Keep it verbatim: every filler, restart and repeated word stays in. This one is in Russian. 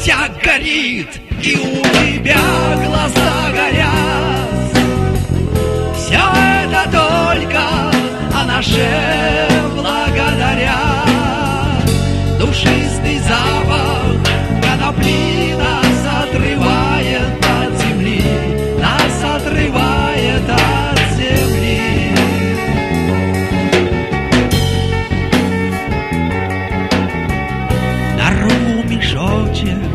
вся горит, и у тебя глаза горят. Все это только о наше благодаря. Душистый запах конопли нас отрывает от земли, нас отрывает от земли. На руку мешочек